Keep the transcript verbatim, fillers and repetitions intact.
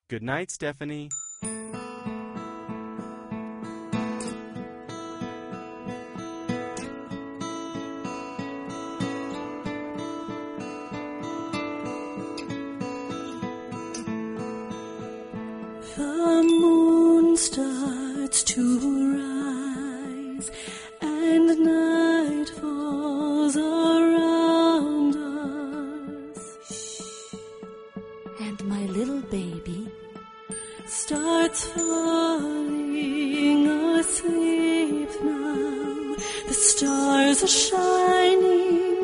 Good night, Stephanie. The moon starts to rise, and night falls around us. And my little baby starts falling asleep now. The stars are shining